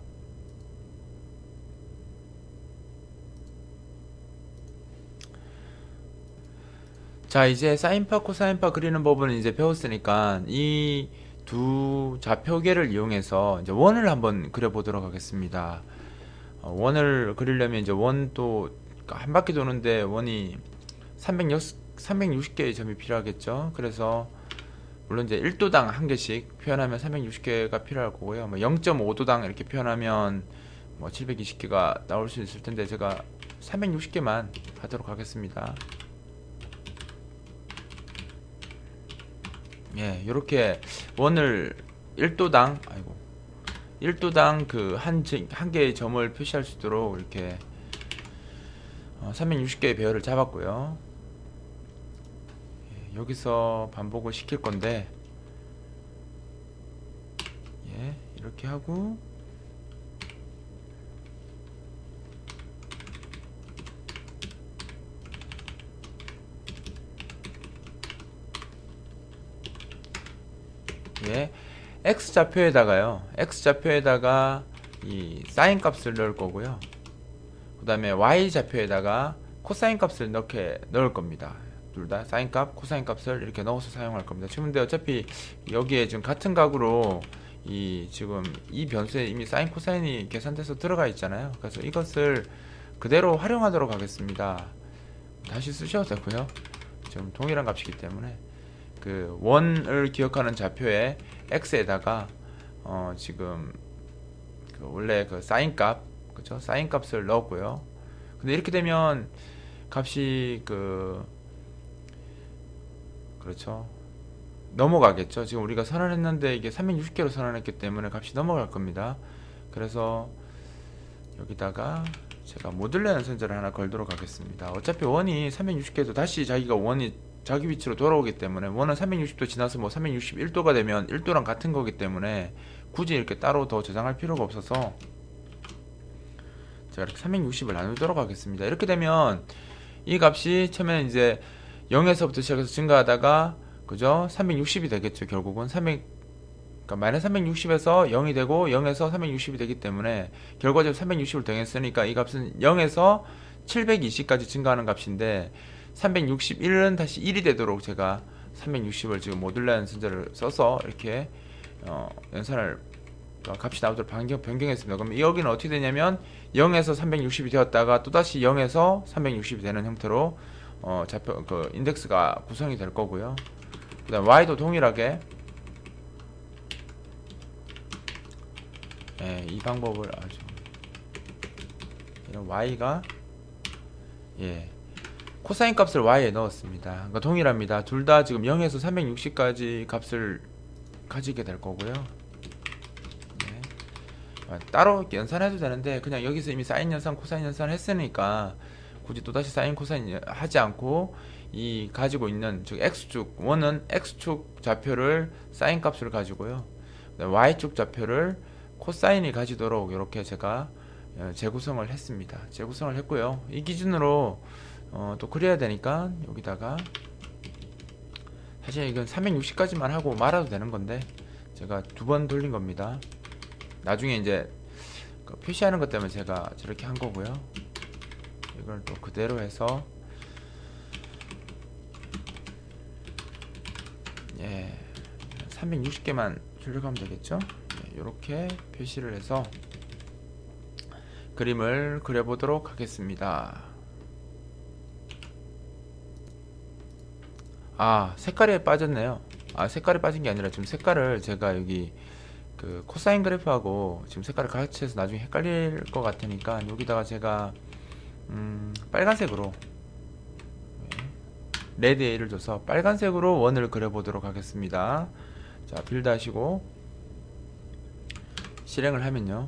Speaker 1: 자, 이제 사인파, 코사인파 그리는 법은 이제 배웠으니까 이 두 좌표계를 이용해서 이제 원을 한번 그려보도록 하겠습니다. 어, 원을 그리려면 이제 원도 한 바퀴 도는데 원이 삼백육십 개의 점이 필요하겠죠. 그래서 물론 이제 일 도당 한 개씩 표현하면 삼백육십 개가 필요할 거고요. 뭐 영 점 오 도당 이렇게 표현하면 뭐 칠백이십 개가 나올 수 있을 텐데 제가 삼백육십 개만 하도록 하겠습니다. 예, 요렇게 원을 일 도당 아이고 일 도당 그 한 한 개의 점을 표시할 수 있도록 이렇게 어, 삼백육십 개의 배열을 잡았고요. 예, 여기서 반복을 시킬 건데 예, 이렇게 하고 예, X좌표에다가요 X좌표에다가 이 사인 값을 넣을 거고요. 그 다음에 Y좌표에다가 코사인 값을 넣게 넣을 겁니다. 둘 다 사인 값, 코사인 값을 이렇게 넣어서 사용할 겁니다. 지금 근데 어차피 여기에 지금 같은 각으로 이 지금 이 변수에 이미 사인, 코사인이 계산돼서 들어가 있잖아요. 그래서 이것을 그대로 활용하도록 하겠습니다. 다시 쓰셔도 되고요. 지금 동일한 값이기 때문에 그 원을 기억하는 좌표에 x에다가 어 지금 그 원래 그 사인 값 그죠? 사인 값을 넣었고요. 근데 이렇게 되면 값이 그 그렇죠. 넘어가겠죠. 지금 우리가 선언했는데 이게 삼백육십 개로 선언했기 때문에 값이 넘어갈 겁니다. 그래서 여기다가 제가 모듈러 연산자를 하나 걸도록 하겠습니다. 어차피 원이 삼백육십 개도 다시 자기가 원이 자기 위치로 돌아오기 때문에 원은 삼백육십 도 지나서 뭐 삼백육십일 도가 되면 일 도랑 같은 거기 때문에 굳이 이렇게 따로 더 저장할 필요가 없어서 제가 이렇게 삼백육십을 나누도록 하겠습니다. 이렇게 되면 이 값이 처음에 이제 영에서부터 시작해서 증가하다가 그죠? 삼백육십이 되겠죠. 결국은 삼백 그러니까 마이너스 삼백육십에서 영이 되고 영에서 삼백육십이 되기 때문에 결과적으로 삼백육십을 정했으니까 이 값은 영에서 칠백이십까지 증가하는 값인데 삼백육십일은 다시 일이 되도록 제가 삼백육십을 지금 모듈러 연산자를 써서 이렇게 어, 연산을 값이 나오도록 변경, 변경했습니다. 그럼 여기는 어떻게 되냐면 영에서 삼백육십이 되었다가 또다시 영에서 삼백육십이 되는 형태로 어, 좌표, 그 인덱스가 구성이 될 거고요. 그 다음 y도 동일하게 예, 이 방법을 아주 이런 y가 예, 코사인 값을 y에 넣었습니다. 그러니까 동일합니다. 둘 다 지금 영에서 삼백육십까지 값을 가지게 될 거고요. 예. 아, 따로 연산해도 되는데 그냥 여기서 이미 사인 연산, 코사인 연산 했으니까 굳이 또다시 사인, 코사인 하지 않고 이 가지고 있는 즉 x축, 원은 x축 좌표를 사인 값을 가지고요. y축 좌표를 코사인이 가지도록 이렇게 제가 재구성을 했습니다. 재구성을 했고요. 이 기준으로 어, 또 그려야 되니까 여기다가 사실 이건 삼백육십까지만 하고 말아도 되는 건데 제가 두 번 돌린 겁니다. 나중에 이제 그 표시하는 것 때문에 제가 저렇게 한 거고요. 이걸 또 그대로 해서 예, 삼백육십 개만 출력하면 되겠죠. 이렇게 표시를 해서 그림을 그려보도록 하겠습니다. 아, 색깔이 빠졌네요. 아, 색깔이 빠진 게 아니라 지금 색깔을 제가 여기 그 코사인 그래프하고 지금 색깔을 같이 해서 나중에 헷갈릴 것 같으니까 여기다가 제가 음, 빨간색으로 레드 A를 줘서 빨간색으로 원을 그려보도록 하겠습니다. 자, 빌드 하시고 실행을 하면요.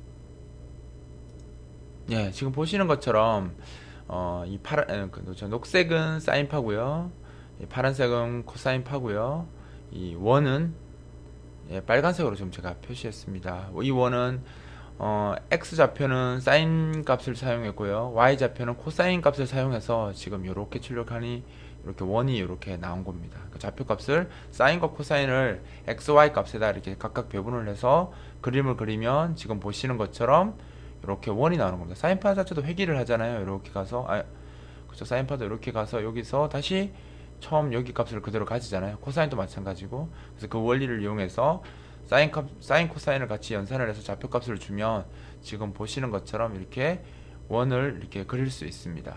Speaker 1: 예, 지금 보시는 것처럼 어, 이 파란, 그, 녹색은 사인파고요. 이 파란색은 코사인파고요. 이 원은 예, 빨간색으로 지금 제가 표시했습니다. 이 원은 어, x 좌표는 사인 값을 사용했고요. y 좌표는 코사인 값을 사용해서 지금 이렇게 출력하니 이렇게 원이 이렇게 나온 겁니다. 그 좌표 값을 사인과 코사인을 x, y 값에다 이렇게 각각 배분을 해서 그림을 그리면 지금 보시는 것처럼 이렇게 원이 나오는 겁니다. 사인파 자체도 회귀를 하잖아요. 이렇게 가서 아, 그렇죠. 사인파도 이렇게 가서 여기서 다시 처음 여기 값을 그대로 가지잖아요. 코사인도 마찬가지고. 그래서 그 원리를 이용해서 사인 값, 사인 코사인을 같이 연산을 해서 좌표 값을 주면 지금 보시는 것처럼 이렇게 원을 이렇게 그릴 수 있습니다.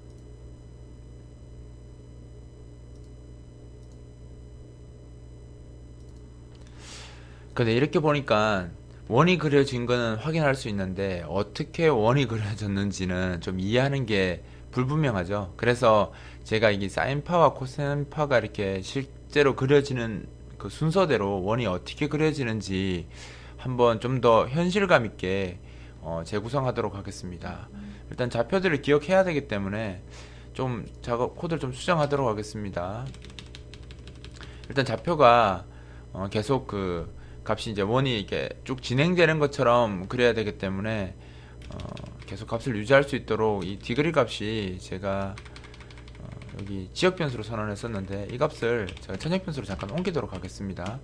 Speaker 1: 근데 이렇게 보니까 원이 그려진 거는 확인할 수 있는데 어떻게 원이 그려졌는지는 좀 이해하는 게 불분명하죠. 그래서 제가 이게 사인파와 코사인파가 이렇게 실제로 그려지는 그 순서대로 원이 어떻게 그려지는지 한번 좀 더 현실감 있게 어, 재구성하도록 하겠습니다. 일단 좌표들을 기억해야 되기 때문에 좀 작업 코드를 좀 수정하도록 하겠습니다. 일단 좌표가 어, 계속 그 값이 이제 원이 이렇게 쭉 진행되는 것처럼 그려야 되기 때문에 어, 계속 값을 유지할 수 있도록 이 디그리 값이 제가 어, 여기 지역 변수로 선언했었는데 이 값을 제가 천역 변수로 잠깐 옮기도록 하겠습니다.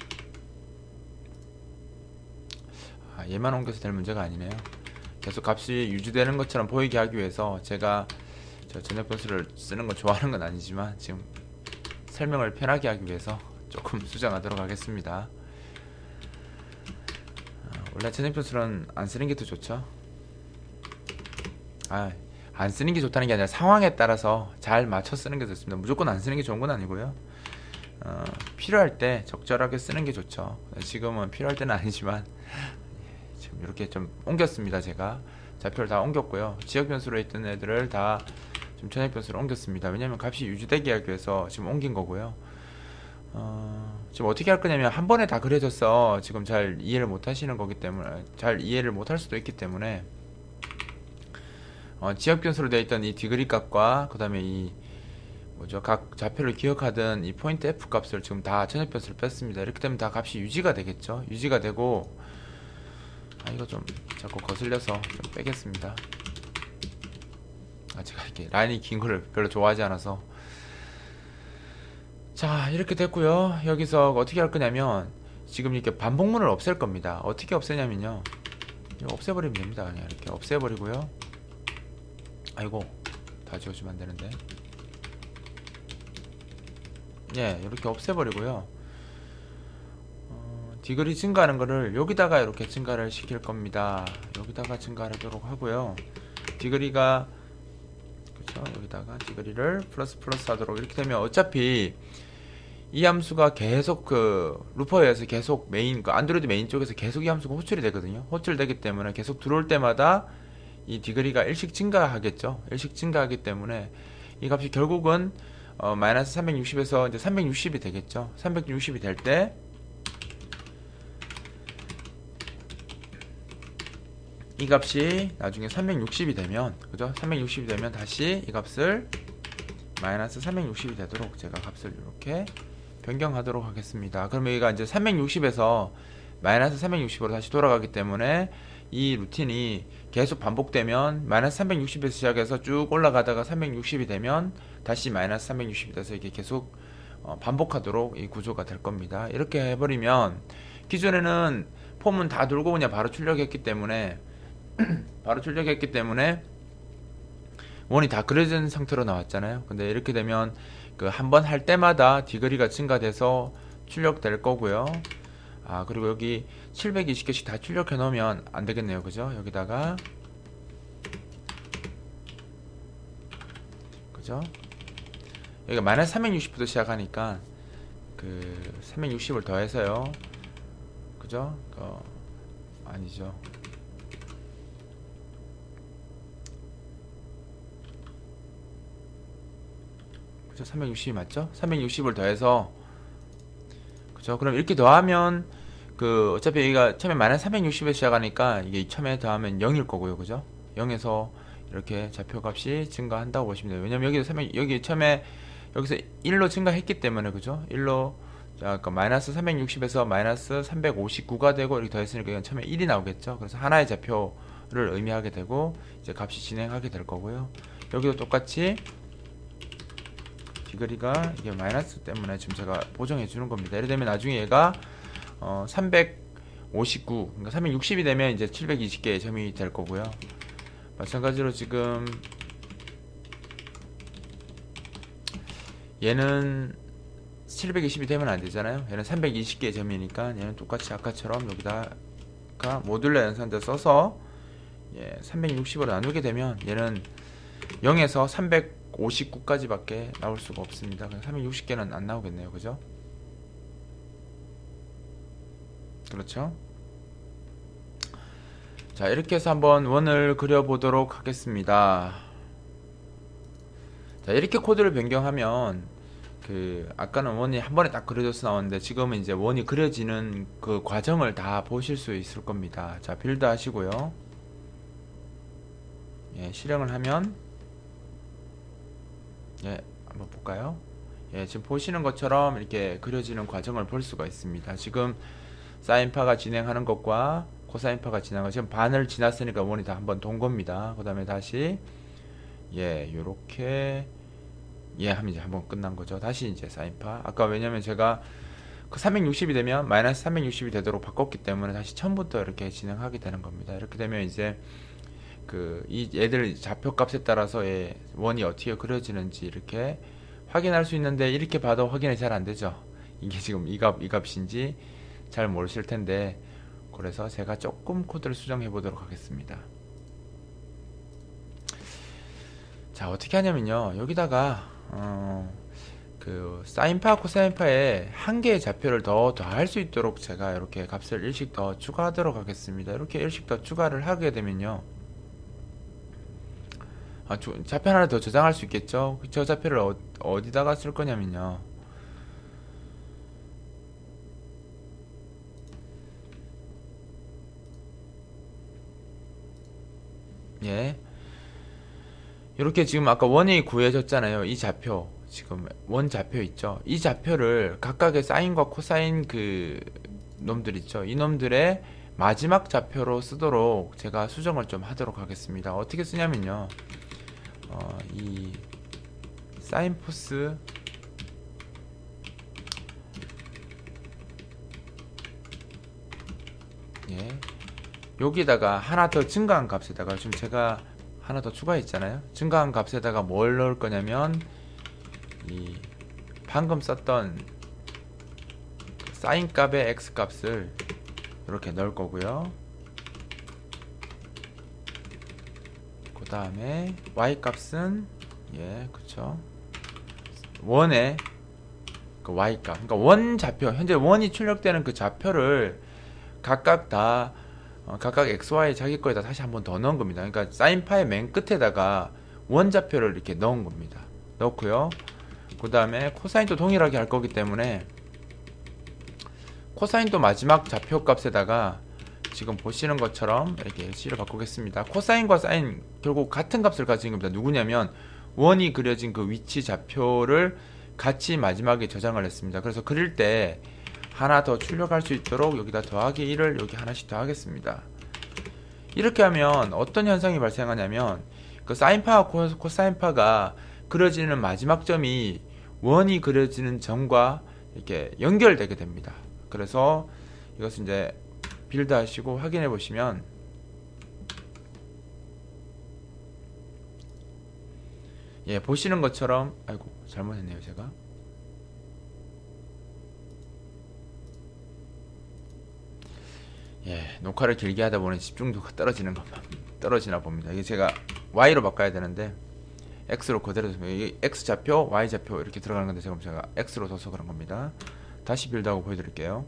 Speaker 1: 아, 얘만 옮겨서 될 문제가 아니네요. 계속 값이 유지되는 것처럼 보이게 하기 위해서 제가 저 천역 변수를 쓰는 거 좋아하는 건 아니지만 지금 설명을 편하게 하기 위해서 조금 수정하도록 하겠습니다. 원래 천역 변수는 안 쓰는 게 더 좋죠. 아, 안 쓰는 게 좋다는 게 아니라 상황에 따라서 잘 맞춰 쓰는 게 좋습니다. 무조건 안 쓰는 게 좋은 건 아니고요. 어, 필요할 때 적절하게 쓰는 게 좋죠. 지금은 필요할 때는 아니지만 지금 이렇게 좀 옮겼습니다. 제가 좌표를 다 옮겼고요. 지역 변수로 있던 애들을 다 좀 천역 변수로 옮겼습니다. 왜냐면 값이 유지되게 하기 위해서 지금 옮긴 거고요. 어, 지금 어떻게 할 거냐면 한 번에 다 그려져서 지금 잘 이해를 못 하시는 거기 때문에 잘 이해를 못 할 수도 있기 때문에 어, 지역 변수로 되어 있던 이 디그리 값과 그 다음에 이 뭐죠 각 좌표를 기억하던 이 포인트 F 값을 지금 다 천역 변수를 뺐습니다. 이렇게 되면 다 값이 유지가 되겠죠. 유지가 되고 아 이거 좀 자꾸 거슬려서 좀 빼겠습니다. 아 제가 이렇게 라인이 긴 거를 별로 좋아하지 않아서 자 이렇게 됐고요. 여기서 어떻게 할 거냐면 지금 이렇게 반복문을 없앨 겁니다. 어떻게 없애냐면요 이거 없애버리면 됩니다. 그냥 이렇게 없애버리고요. 아이고 다 지워주면 안되는데 예 이렇게 없애버리고요. 어, 디그리 증가하는 거를 여기다가 이렇게 증가를 시킬 겁니다. 여기다가 증가하도록 하고요. 디그리가 그쵸 여기다가 디그리를 플러스 플러스 하도록 이렇게 되면 어차피 이 함수가 계속 그 루퍼에서 계속 메인 그 안드로이드 메인 쪽에서 계속 이 함수가 호출이 되거든요. 호출되기 때문에 계속 들어올 때마다 이 디그리가 일씩 증가하겠죠. 일씩 증가하기 때문에 이 값이 결국은 어, 마이너스 삼백육십에서 이제 삼백육십이 되겠죠. 삼백육십이 될 때 이 값이 나중에 삼백육십이 되면, 그죠? 삼백육십이 되면 다시 이 값을 마이너스 삼백육십이 되도록 제가 값을 이렇게 변경하도록 하겠습니다. 그러면 여기가 이제 삼백육십에서 마이너스 삼백육십으로 다시 돌아가기 때문에 이 루틴이 계속 반복되면 마이너스 삼백육십에서 시작해서 쭉 올라가다가 삼백육십이 되면 다시 마이너스 삼백육십이 돼서 이게 계속 반복하도록 이 구조가 될 겁니다. 이렇게 해버리면 기존에는 폼은 다 돌고 그냥 바로 출력했기 때문에 바로 출력했기 때문에 원이 다 그려진 상태로 나왔잖아요. 근데 이렇게 되면 그 한 번 할 때마다 디그리가 증가돼서 출력될 거고요. 아, 그리고 여기 칠백이십 개씩 다 출력해 놓으면 안 되겠네요. 그죠? 여기다가 그죠? 여기가 마이너스 삼백육십부터 시작하니까 그 삼백육십을 더해서요. 그죠? 어, 아니죠. 그죠? 삼백육십이 맞죠? 삼백육십을 더해서 그죠? 그럼 이렇게 더하면 그 어차피 여기가 처음에 마이너스 삼백육십에 시작하니까 이게 처음에 더하면 영일 거고요. 그죠? 영에서 이렇게 좌표값이 증가한다고 보시면 돼요. 왜냐면 여기 삼백, 여기 처음에 여기서 일로 증가했기 때문에 그죠? 일로 자, 그러니까 마이너스 삼백육십에서 마이너스 삼백오십구가 되고 이렇게 더했으니까 이건 처음에 일이 나오겠죠? 그래서 하나의 좌표를 의미하게 되고 이제 값이 진행하게 될 거고요. 여기도 똑같이 디그리가 이게 마이너스 때문에 지금 제가 보정해 주는 겁니다. 예를 들면 나중에 얘가 어, 삼백오십구, 그러니까 삼백육십이 되면 이제 칠백이십 개의 점이 될 거고요. 마찬가지로 지금 얘는 칠백이십이 되면 안 되잖아요. 얘는 삼백이십 개의 점이니까 얘는 똑같이 아까처럼 여기다가 모듈러 연산자 써서 예, 삼백육십으로 나누게 되면 얘는 영에서 삼백오십구까지 밖에 나올 수가 없습니다. 삼백육십 개는 안 나오겠네요. 그죠? 그렇죠? 자, 이렇게 해서 한번 원을 그려보도록 하겠습니다. 자, 이렇게 코드를 변경하면 그 아까는 원이 한 번에 딱 그려져서 나오는데 지금은 이제 원이 그려지는 그 과정을 다 보실 수 있을 겁니다. 자, 빌드 하시고요. 예, 실행을 하면 예, 한번 볼까요? 예, 지금 보시는 것처럼 이렇게 그려지는 과정을 볼 수가 있습니다. 지금 사인파가 진행하는 것과 코사인파가 지나가 지금 반을 지났으니까 원이 다 한번 돈 겁니다. 그 다음에 다시 예, 요렇게 예 하면 이제 한번 끝난 거죠. 다시 이제 사인파. 아까 왜냐면 제가 그 삼백육십이 되면 마이너스 삼백육십이 되도록 바꿨기 때문에 다시 처음부터 이렇게 진행하게 되는 겁니다. 이렇게 되면 이제 그 이 얘들 좌표값에 따라서 예, 원이 어떻게 그려지는지 이렇게 확인할 수 있는데 이렇게 봐도 확인이 잘 안 되죠. 이게 지금 이 값, 이 값인지 잘 모르실 텐데 그래서 제가 조금 코드를 수정해 보도록 하겠습니다. 자, 어떻게 하냐면요. 여기다가 어, 그 사인파, 코사인파에 한 개의 좌표를 더 더할 수 있도록 제가 이렇게 값을 일씩 더 추가하도록 하겠습니다. 이렇게 일씩 더 추가를 하게 되면요. 아, 주, 좌표 하나 더 저장할 수 있겠죠? 저 좌표를 어, 어디다가 쓸 거냐면요. 예. 이렇게 지금 아까 원이 구해졌잖아요. 이 좌표. 지금 원 좌표 있죠. 이 좌표를 각각의 사인과 코사인 그 놈들 있죠. 이 놈들의 마지막 좌표로 쓰도록 제가 수정을 좀 하도록 하겠습니다. 어떻게 쓰냐면요. 어, 이 사인포스 예. 여기다가 하나 더 증가한 값에다가 지금 제가 하나 더 추가했잖아요. 증가한 값에다가 뭘 넣을 거냐면 이 방금 썼던 사인 값의 x 값을 이렇게 넣을 거고요. 그 다음에 y 값은 예, 그쵸. 원의 그 y 값, 그러니까 원 좌표, 현재 원이 출력되는 그 좌표를 각각 다 어, 각각 엑스 와이 자기 거에다 다시 한번 더 넣은 겁니다. 그러니까 사인파의 맨 끝에다가 원좌표를 이렇게 넣은 겁니다. 넣고요. 그 다음에 코사인도 동일하게 할 거기 때문에 코사인도 마지막 좌표 값에다가 지금 보시는 것처럼 이렇게 C를 바꾸겠습니다. 코사인과 사인 결국 같은 값을 가진 겁니다. 누구냐면 원이 그려진 그 위치 좌표를 같이 마지막에 저장을 했습니다. 그래서 그릴 때 하나 더 출력할 수 있도록 여기다 더하기 일을 여기 하나씩 더 하겠습니다. 이렇게 하면 어떤 현상이 발생하냐면 그 사인파와 코사인파가 그려지는 마지막 점이 원이 그려지는 점과 이렇게 연결되게 됩니다. 그래서 이것은 이제 빌드 하시고 확인해 보시면 예, 보시는 것처럼 아이고 잘못했네요 제가. 예, 녹화를 길게 하다 보니 집중도가 떨어지는 것만 떨어지나 봅니다. 이게 제가 Y로 바꿔야 되는데 X로 그대로 이게 X 좌표, Y 좌표 이렇게 들어가는 건데 지금 제가 X로 둬서 그런 겁니다. 다시 빌드하고 보여드릴게요.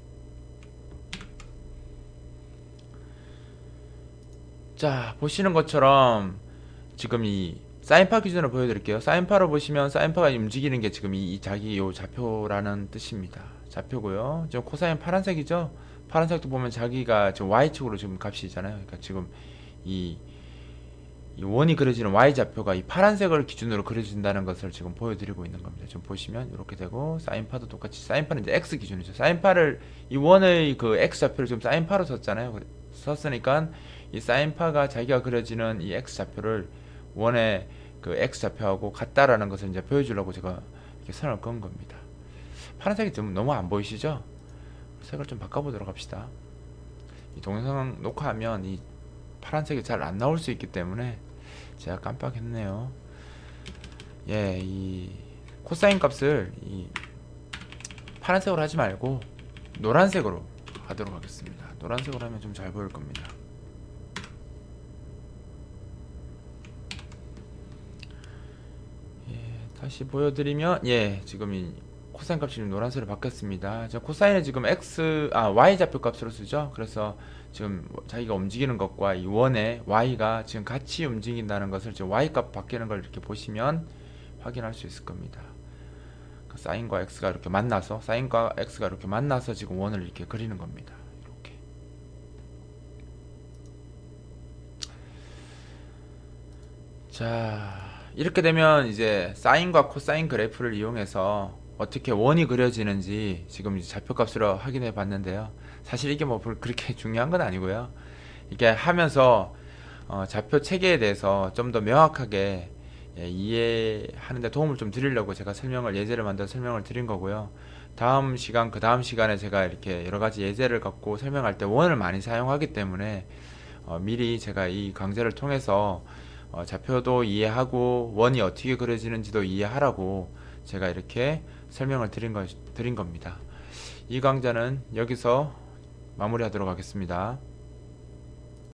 Speaker 1: 자, 보시는 것처럼 지금 이 사인파 기준으로 보여드릴게요. 사인파로 보시면 사인파가 움직이는 게 지금 이, 이 자기 요 좌표라는 뜻입니다. 좌표고요. 지금 코사인 파란색이죠. 파란색도 보면 자기가 지금 Y축으로 지금 값이잖아요. 그러니까 지금 이, 이 원이 그려지는 Y 좌표가 이 파란색을 기준으로 그려진다는 것을 지금 보여드리고 있는 겁니다. 지금 보시면 이렇게 되고 사인파도 똑같이 사인파는 이제 X 기준이죠. 사인파를 이 원의 그 X 좌표를 지금 사인파로 썼잖아요. 썼으니까 이 사인파가 자기가 그려지는 이 X 좌표를 원의 그 X 좌표하고 같다라는 것을 이제 보여주려고 제가 이렇게 선을 그은 겁니다. 파란색이 좀 너무 안 보이시죠? 색을 좀 바꿔보도록 합시다. 이 동영상 녹화하면 이 파란색이 잘 안 나올 수 있기 때문에 제가 깜빡했네요. 예, 이 코사인 값을 이 파란색으로 하지 말고 노란색으로 하도록 하겠습니다. 노란색으로 하면 좀 잘 보일 겁니다. 예, 다시 보여드리면 예, 지금 이 코사인 값이 지금 노란색으로 바뀌었습니다. 저 코사인은 지금 X, 아, Y 좌표 값으로 쓰죠. 그래서 지금 자기가 움직이는 것과 이 원의 Y가 지금 같이 움직인다는 것을 지금 Y 값 바뀌는 걸 이렇게 보시면 확인할 수 있을 겁니다. 그 사인과 X가 이렇게 만나서, 사인과 X가 이렇게 만나서 지금 원을 이렇게 그리는 겁니다. 이렇게. 자, 이렇게 되면 이제 사인과 코사인 그래프를 이용해서 어떻게 원이 그려지는지 지금 이제 좌표값으로 확인해 봤는데요. 사실 이게 뭐 그렇게 중요한 건 아니고요. 이게 하면서 어, 좌표 체계에 대해서 좀 더 명확하게 예, 이해하는데 도움을 좀 드리려고 제가 설명을 예제를 만들어 설명을 드린 거고요. 다음 시간 그 다음 시간에 제가 이렇게 여러 가지 예제를 갖고 설명할 때 원을 많이 사용하기 때문에 어, 미리 제가 이 강좌를 통해서 어, 좌표도 이해하고 원이 어떻게 그려지는지도 이해하라고 제가 이렇게 설명을 드린, 거, 드린 겁니다. 이 강좌는 여기서 마무리하도록 하겠습니다.